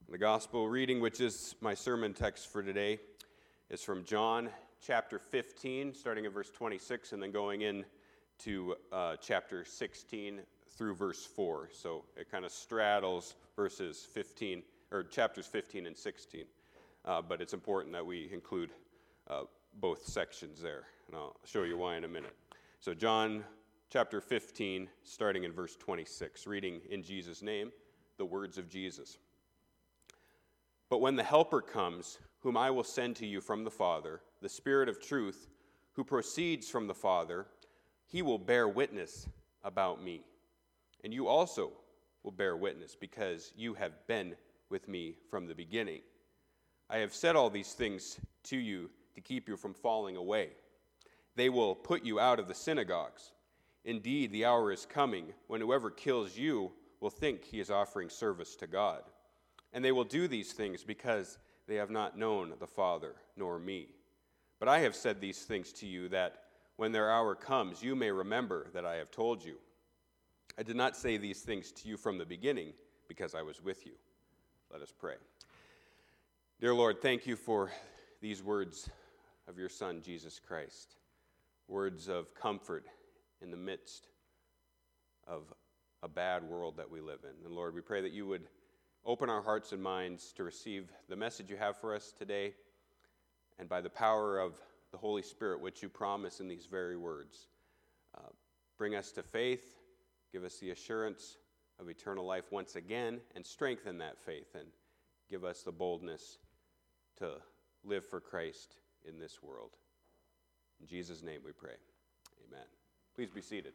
The gospel reading, which is my sermon text for today, is from John chapter 15, starting at verse 26, and then going into chapter 16 through verse 4. So it kind of straddles verses 15, or chapters 15 and 16. But it's important that we include both sections there, and I'll show you why in a minute. So John chapter 15, starting in verse 26, reading in Jesus' name, the words of Jesus. But when the Helper comes, whom I will send to you from the Father, the Spirit of truth, who proceeds from the Father, he will bear witness about me. And you also will bear witness, because you have been with me from the beginning. I have said all these things to you to keep you from falling away. They will put you out of the synagogues. Indeed, the hour is coming when whoever kills you will think he is offering service to God. And they will do these things because they have not known the Father nor me. But I have said these things to you, that when their hour comes, you may remember that I have told you. I did not say these things to you from the beginning, because I was with you. Let us pray. Dear Lord, thank you for these words of your Son, Jesus Christ. Words of comfort in the midst of a bad world that we live in. And Lord, we pray that you would open our hearts and minds to receive the message you have for us today, and by the power of the Holy Spirit, which you promise in these very words, bring us to faith, give us the assurance of eternal life once again, and strengthen that faith, and give us the boldness to live for Christ in this world. In Jesus' name we pray. Amen. Please be seated.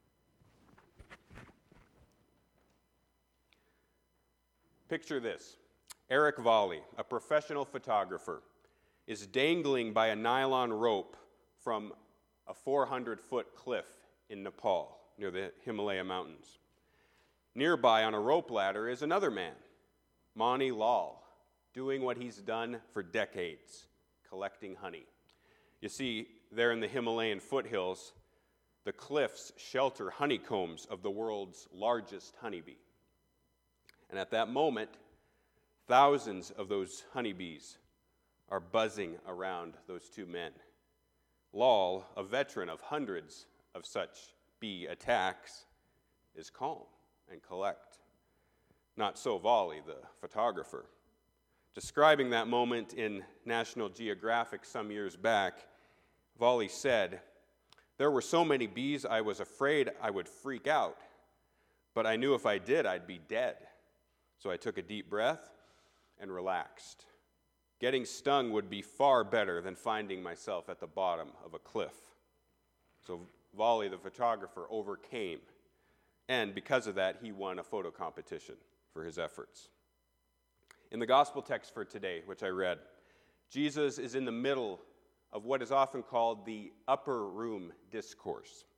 Picture this. Eric Volley, a professional photographer, is dangling by a nylon rope from a 400-foot cliff in Nepal, near the Himalaya mountains. Nearby on a rope ladder is another man, Mani Lal, doing what he's done for decades, collecting honey. You see, there in the Himalayan foothills, the cliffs shelter honeycombs of the world's largest honeybee. And at that moment, thousands of those honeybees are buzzing around those two men. Lal, a veteran of hundreds of such bee attacks, is calm and collect. Not so Volley, the photographer. Describing that moment in National Geographic some years back, Volley said, "There were so many bees I was afraid I would freak out, but I knew if I did, I'd be dead. So I took a deep breath and relaxed. Getting stung would be far better than finding myself at the bottom of a cliff." So Volley, the photographer, overcame, and because of that, he won a photo competition for his efforts. In the gospel text for today, which I read, Jesus is in the middle of what is often called the upper room discourse.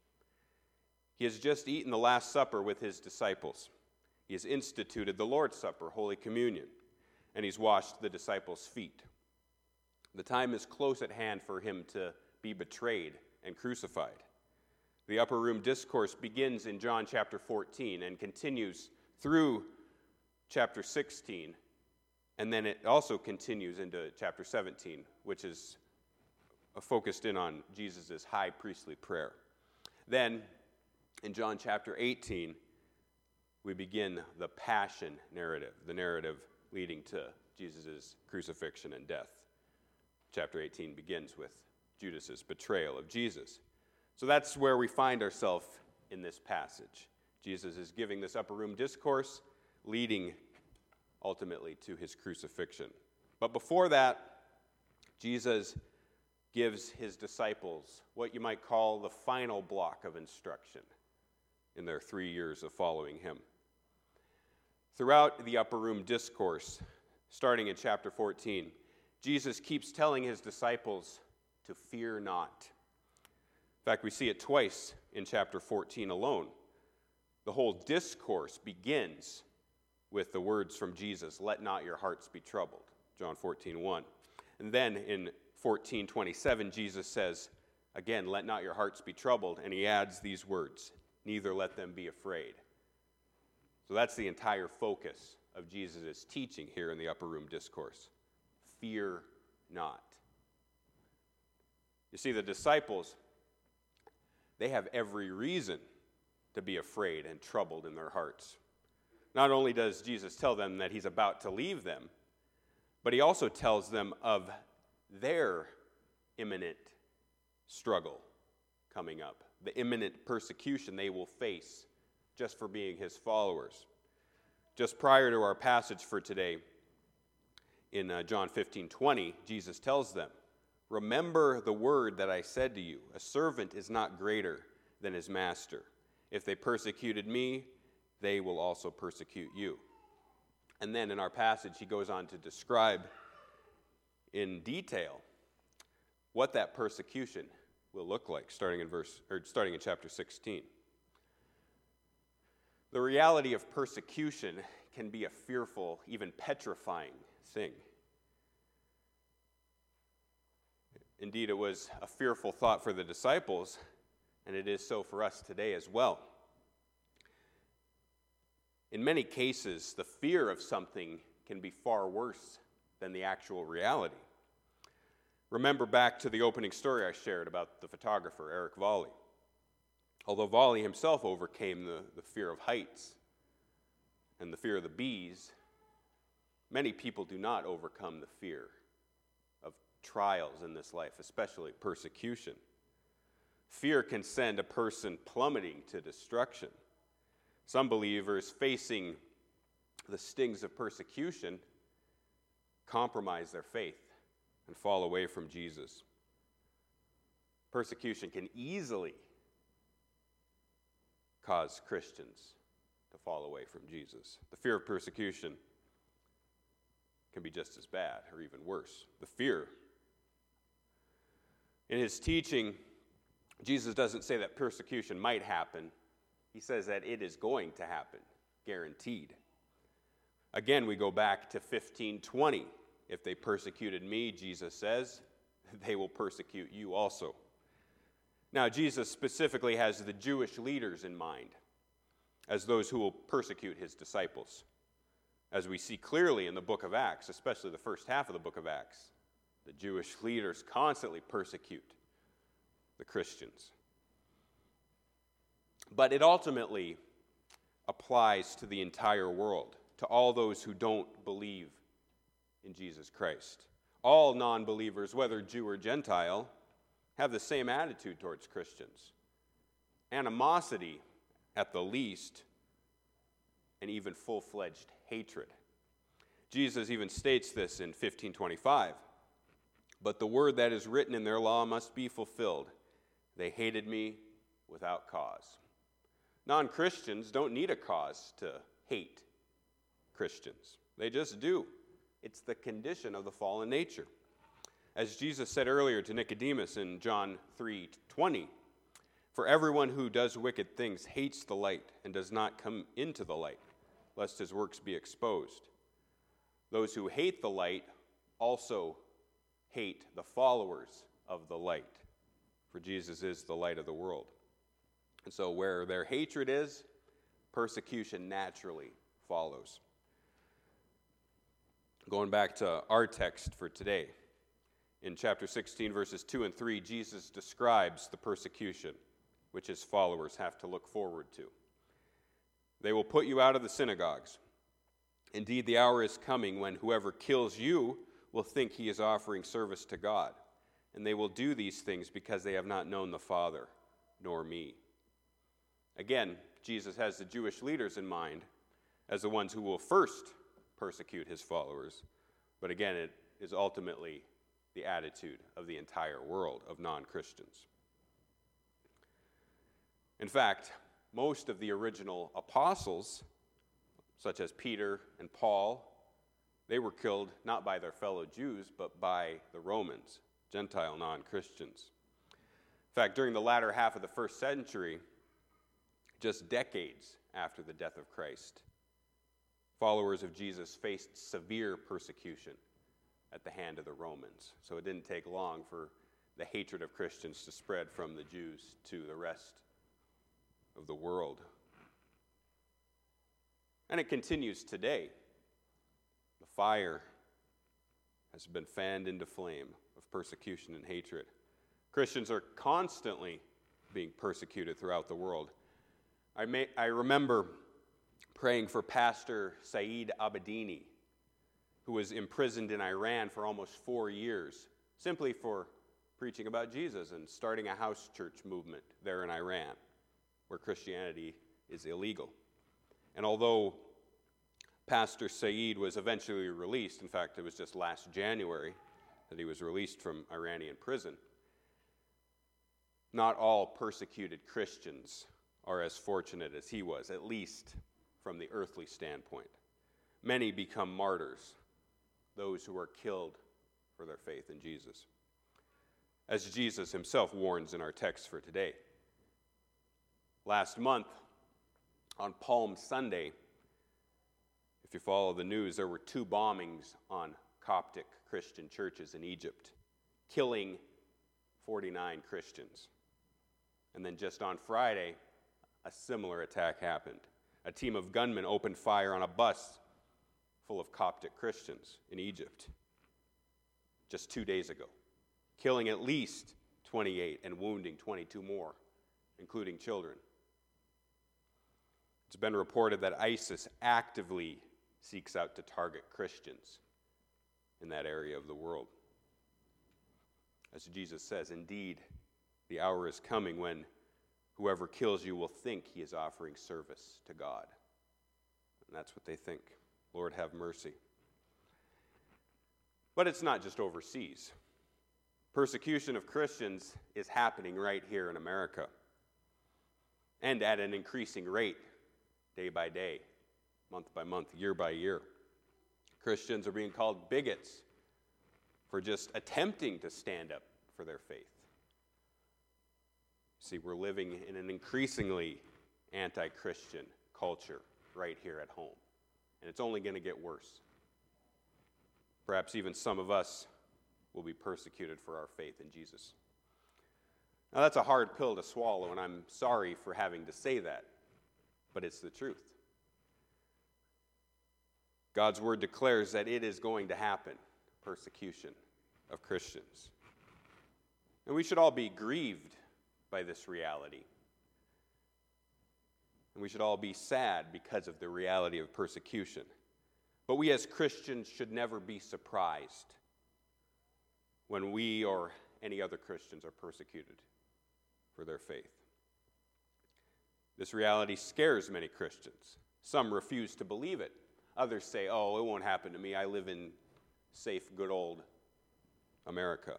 He has just eaten the Last Supper with his disciples. He has instituted the Lord's Supper, Holy Communion, and he's washed the disciples' feet. The time is close at hand for him to be betrayed and crucified. The upper room discourse begins in John chapter 14 and continues through chapter 16, and then it also continues into chapter 17, which is focused in on Jesus' high priestly prayer. Then, in John chapter 18, we begin the passion narrative, the narrative leading to Jesus' crucifixion and death. Chapter 18 begins with Judas' betrayal of Jesus. So that's where we find ourselves in this passage. Jesus is giving this upper room discourse, leading ultimately to his crucifixion. But before that, Jesus gives his disciples what you might call the final block of instruction in their 3 years of following him. Throughout the upper room discourse, starting in chapter 14, Jesus keeps telling his disciples to fear not. In fact, we see it twice in chapter 14 alone. The whole discourse begins with the words from Jesus, "Let not your hearts be troubled," John 14:1. And then in 14:27, Jesus says, again, "Let not your hearts be troubled," and he adds these words, "Neither let them be afraid." So that's the entire focus of Jesus' teaching here in the Upper Room Discourse. Fear not. You see, the disciples, they have every reason to be afraid and troubled in their hearts. Not only does Jesus tell them that he's about to leave them, but he also tells them of their imminent struggle coming up, the imminent persecution they will face just for being his followers. Just prior to our passage for today, in John 15:20, Jesus tells them, "Remember the word that I said to you, a servant is not greater than his master. If they persecuted me, they will also persecute you." And then in our passage, he goes on to describe in detail what that persecution will look like, starting in chapter 16. The reality of persecution can be a fearful, even petrifying thing. Indeed, it was a fearful thought for the disciples, and it is so for us today as well. In many cases, the fear of something can be far worse than the actual reality. Remember back to the opening story I shared about the photographer, Eric Volley. Although Volley himself overcame the fear of heights and the fear of the bees, many people do not overcome the fear of trials in this life, especially persecution. Fear can send a person plummeting to destruction. Some believers facing the stings of persecution compromise their faith and fall away from Jesus. Persecution can easily cause Christians to fall away from Jesus. The fear of persecution can be just as bad or even worse. The fear. In his teaching, Jesus doesn't say that persecution might happen. He says that it is going to happen, guaranteed. Again, we go back to 15:20. If they persecuted me, Jesus says, they will persecute you also. Now, Jesus specifically has the Jewish leaders in mind as those who will persecute his disciples. As we see clearly in the book of Acts, especially the first half of the book of Acts, the Jewish leaders constantly persecute the Christians. But it ultimately applies to the entire world, to all those who don't believe in Jesus Christ. All non-believers, whether Jew or Gentile, have the same attitude towards Christians. Animosity, at the least, and even full-fledged hatred. Jesus even states this in 15:25. "But the word that is written in their law must be fulfilled. They hated me without cause." Non-Christians don't need a cause to hate Christians. They just do. It's the condition of the fallen nature. As Jesus said earlier to Nicodemus in John 3:20, "For everyone who does wicked things hates the light and does not come into the light, lest his works be exposed. Those who hate the light also hate the followers of the light, for Jesus is the light of the world." And so where their hatred is, persecution naturally follows. Going back to our text for today, in chapter 16, verses 2 and 3, Jesus describes the persecution which his followers have to look forward to. "They will put you out of the synagogues. Indeed, the hour is coming when whoever kills you will think he is offering service to God, and they will do these things because they have not known the Father nor me." Again, Jesus has the Jewish leaders in mind as the ones who will first persecute his followers. But again, it is ultimately the attitude of the entire world of non-Christians. In fact, most of the original apostles, such as Peter and Paul, they were killed not by their fellow Jews, but by the Romans, Gentile non-Christians. In fact, during the latter half of the first century, just decades after the death of Christ, followers of Jesus faced severe persecution at the hand of the Romans. So it didn't take long for the hatred of Christians to spread from the Jews to the rest of the world. And it continues today. fire has been fanned into flame of persecution and hatred. Christians are constantly being persecuted throughout the world. I remember praying for Pastor Saeed Abedini, who was imprisoned in Iran for almost 4 years, simply for preaching about Jesus and starting a house church movement there in Iran, where Christianity is illegal. And although Pastor Saeed was eventually released, in fact, it was just last January that he was released from Iranian prison, not all persecuted Christians are as fortunate as he was, at least from the earthly standpoint. Many become martyrs, those who are killed for their faith in Jesus, as Jesus himself warns in our text for today. Last month, on Palm Sunday, if you follow the news, there were 2 bombings on Coptic Christian churches in Egypt, killing 49 Christians. And then just on Friday, a similar attack happened. A team of gunmen opened fire on a bus full of Coptic Christians in Egypt just 2 days ago, killing at least 28 and wounding 22 more, including children. It's been reported that ISIS actively seeks out to target Christians in that area of the world. As Jesus says, indeed, the hour is coming when whoever kills you will think he is offering service to God. And that's what they think. Lord, have mercy. But it's not just overseas. Persecution of Christians is happening right here in America, and at an increasing rate, day by day, month by month, year by year. Christians are being called bigots for just attempting to stand up for their faith. See, we're living in an increasingly anti-Christian culture right here at home, and it's only going to get worse. Perhaps even some of us will be persecuted for our faith in Jesus. Now, that's a hard pill to swallow, and I'm sorry for having to say that, but it's the truth. God's word declares that it is going to happen, persecution of Christians. And we should all be grieved by this reality. And we should all be sad because of the reality of persecution. But we as Christians should never be surprised when we or any other Christians are persecuted for their faith. This reality scares many Christians. Some refuse to believe it. Others say, oh, it won't happen to me. I live in safe, good old America.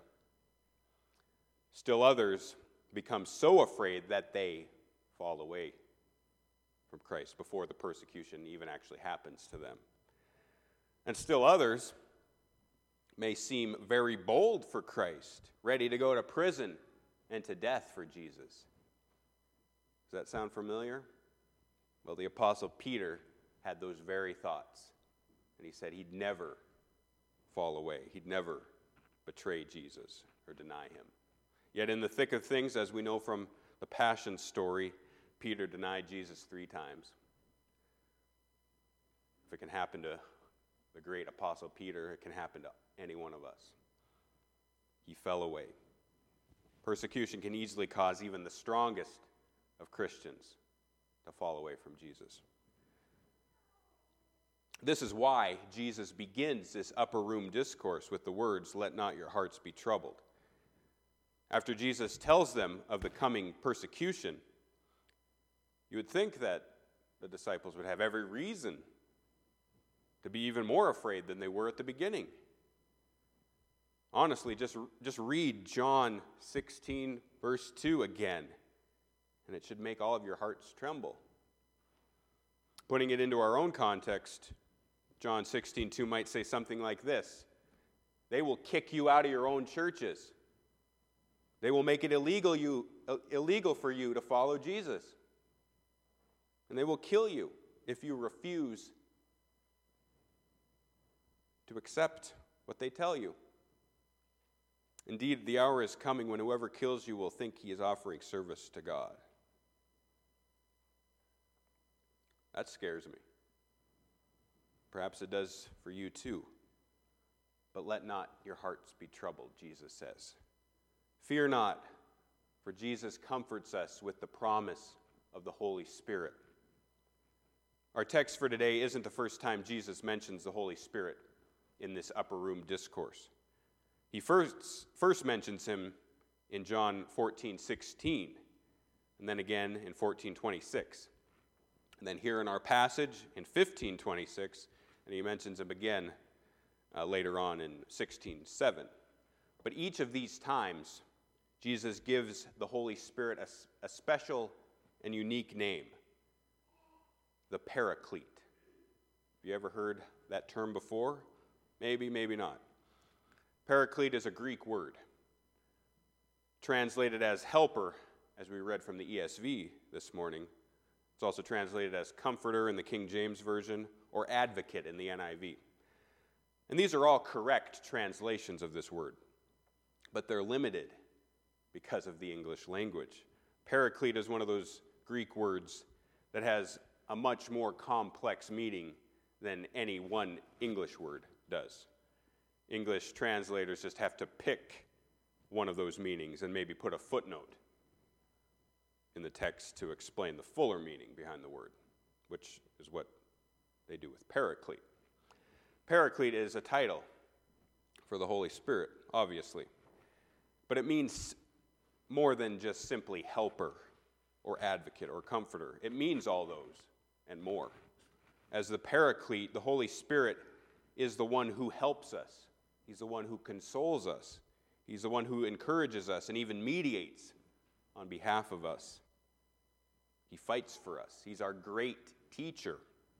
Still others become so afraid that they fall away from Christ before the persecution even actually happens to them. And still others may seem very bold for Christ, ready to go to prison and to death for Jesus. Does that sound familiar? Well, the Apostle Peter had those very thoughts, and he said he'd never fall away. He'd never betray Jesus or deny him. Yet in the thick of things, as we know from the Passion story, Peter denied Jesus 3 times. If it can happen to the great Apostle Peter, it can happen to any one of us. He fell away. Persecution can easily cause even the strongest of Christians to fall away from Jesus. This is why Jesus begins this upper room discourse with the words, "Let not your hearts be troubled." After Jesus tells them of the coming persecution, you would think that the disciples would have every reason to be even more afraid than they were at the beginning. Honestly, just read John 16, verse 2 again, and it should make all of your hearts tremble. Putting it into our own context, John 16:2 might say something like this: they will kick you out of your own churches. They will make it illegal for you to follow Jesus. And they will kill you if you refuse to accept what they tell you. Indeed, the hour is coming when whoever kills you will think he is offering service to God. That scares me. Perhaps it does for you too. But let not your hearts be troubled, Jesus says. Fear not, for Jesus comforts us with the promise of the Holy Spirit. Our text for today isn't the first time Jesus mentions the Holy Spirit in this upper room discourse. He first mentions him in John 14:16, and then again in 14:26. And then here in our passage in 15:26, and he mentions him again later on in 16:7. But each of these times, Jesus gives the Holy Spirit a special and unique name, the Paraclete. Have you ever heard that term before? Maybe, maybe not. Paraclete is a Greek word, translated as helper, as we read from the ESV this morning. It's also translated as comforter in the King James Version, or advocate in the NIV. And these are all correct translations of this word, but they're limited because of the English language. Paraclete is one of those Greek words that has a much more complex meaning than any one English word does. English translators just have to pick one of those meanings and maybe put a footnote in the text to explain the fuller meaning behind the word, which is what they do with Paraclete. Paraclete is a title for the Holy Spirit, obviously, but it means more than just simply helper or advocate or comforter. It means all those and more. As the Paraclete, the Holy Spirit is the one who helps us. He's the one who consoles us. He's the one who encourages us and even mediates on behalf of us. He fights for us. He's our great teacher.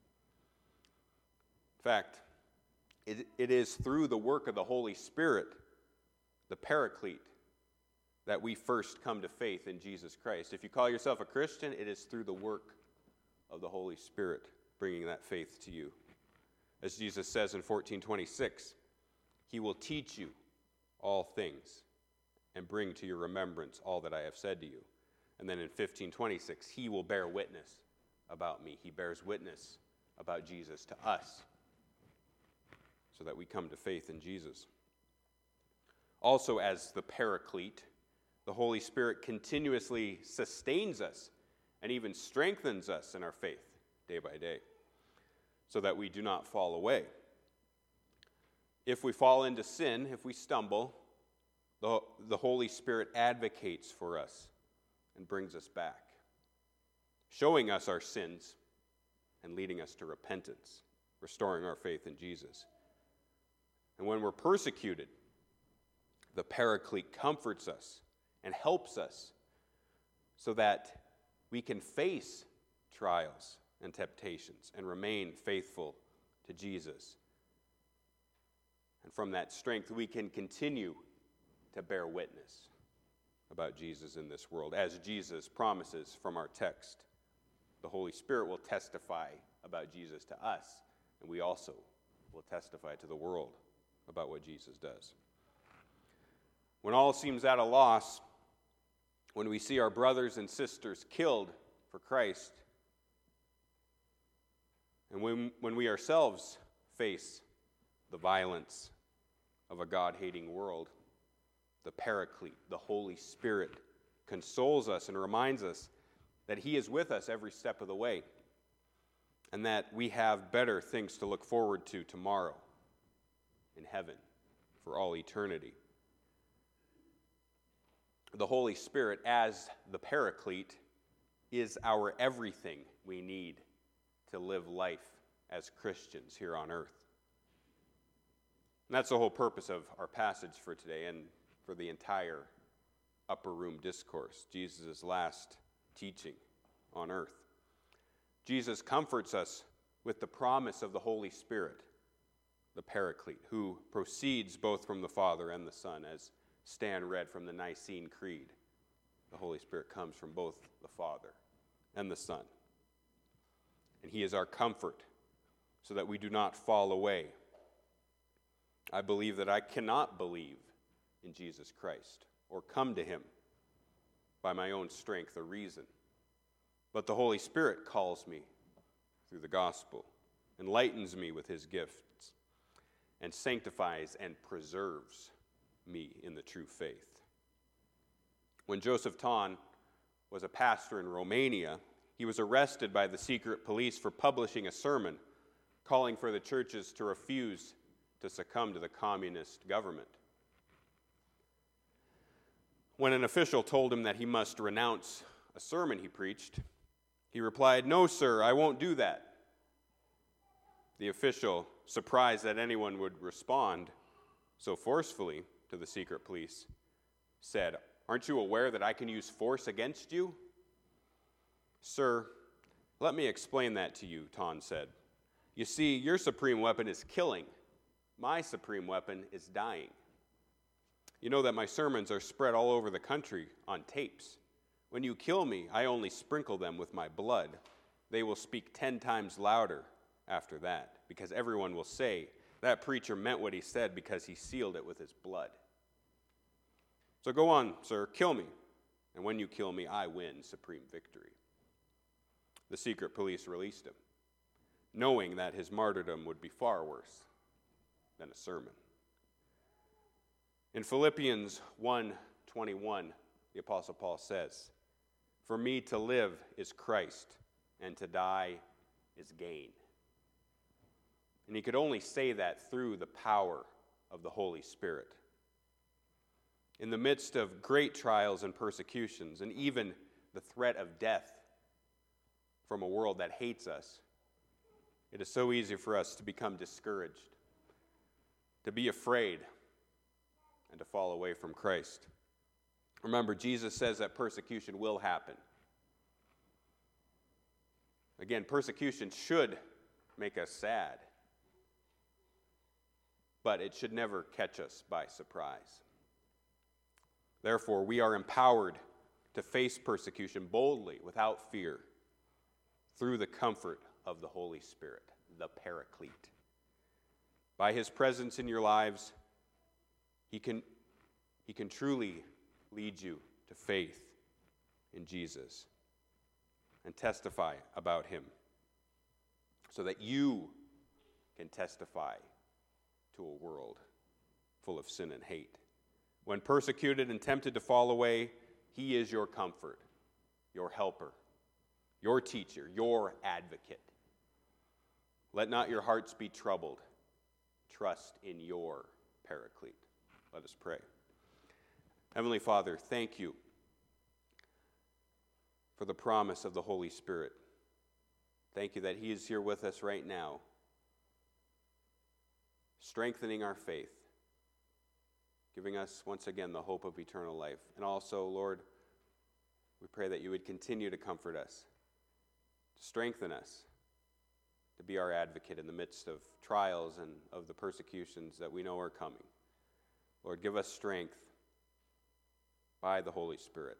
In fact, it is through the work of the Holy Spirit, the Paraclete, that we first come to faith in Jesus Christ. If you call yourself a Christian, it is through the work of the Holy Spirit bringing that faith to you. As Jesus says in 14:26, He will teach you all things and bring to your remembrance all that I have said to you. And then in 15:26, He will bear witness about me. He bears witness about Jesus to us so that we come to faith in Jesus. Also, as the Paraclete, the Holy Spirit continuously sustains us and even strengthens us in our faith day by day so that we do not fall away. If we fall into sin, if we stumble, the Holy Spirit advocates for us and brings us back, showing us our sins and leading us to repentance, restoring our faith in Jesus. And when we're persecuted, the Paraclete comforts us and helps us so that we can face trials and temptations and remain faithful to Jesus. And from that strength, we can continue to bear witness about Jesus in this world. As Jesus promises from our text, the Holy Spirit will testify about Jesus to us, and we also will testify to the world about what Jesus does. When all seems at a loss, when we see our brothers and sisters killed for Christ, and when we ourselves face the violence of a God-hating world, the Paraclete, the Holy Spirit, consoles us and reminds us that He is with us every step of the way, and that we have better things to look forward to tomorrow in heaven for all eternity. The Holy Spirit, as the Paraclete, is our everything we need to live life as Christians here on earth. And that's the whole purpose of our passage for today and for the entire upper room discourse, Jesus' last teaching on earth. Jesus comforts us with the promise of the Holy Spirit, the Paraclete, who proceeds both from the Father and the Son, as Stan read from the Nicene Creed. The Holy Spirit comes from both the Father and the Son. And He is our comfort so that we do not fall away. I believe that I cannot believe in Jesus Christ or come to Him by my own strength or reason. But the Holy Spirit calls me through the gospel enlightens me with his gifts, and sanctifies and preserves me in the true faith. When Joseph Ton was a pastor in Romania, he was arrested by the secret police for publishing a sermon calling for the churches to refuse to succumb to the communist government. When an official told him that he must renounce a sermon he preached, he replied, "No, sir, I won't do that." The official, surprised that anyone would respond so forcefully to the secret police, said, "Aren't you aware that I can use force against you?" "Sir, let me explain that to you," Ton said. "You see, your supreme weapon is killing. My supreme weapon is dying. You know that my sermons are spread all over the country on tapes. When you kill me, I only sprinkle them with my blood. They will speak 10 times louder after that, because everyone will say, 'That preacher meant what he said because he sealed it with his blood.' So go on, sir, kill me. And when you kill me, I win supreme victory." The secret police released him, knowing that his martyrdom would be far worse than a sermon. In Philippians 1:21, the Apostle Paul says, "For me to live is Christ, and to die is gain." And he could only say that through the power of the Holy Spirit. In the midst of great trials and persecutions, and even the threat of death from a world that hates us, it is so easy for us to become discouraged, to be afraid, and to fall away from Christ. Remember, Jesus says that persecution will happen. Again, persecution should make us sad, but it should never catch us by surprise. Therefore, we are empowered to face persecution boldly, without fear, through the comfort of the Holy Spirit, the Paraclete. By his presence in your lives, he can truly lead you to faith in Jesus and testify about him, so that you can testify to a world full of sin and hate. When persecuted and tempted to fall away, he is your comfort, your helper, your teacher, your advocate. Let not your hearts be troubled. Trust in your Paraclete. Let us pray. Heavenly Father, thank you for the promise of the Holy Spirit. Thank you that he is here with us right now, strengthening our faith, giving us once again the hope of eternal life. And also, Lord, we pray that you would continue to comfort us, to strengthen us, to be our advocate in the midst of trials and of the persecutions that we know are coming. Lord, give us strength by the Holy Spirit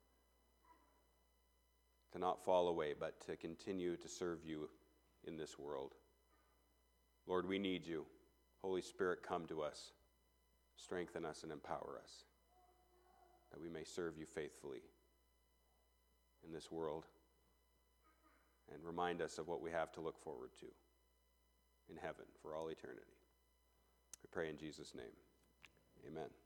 to not fall away, but to continue to serve you in this world. Lord, we need you. Holy Spirit, come to us, strengthen us, and empower us, that we may serve you faithfully in this world, and remind us of what we have to look forward to in heaven for all eternity. We pray in Jesus' name. Amen.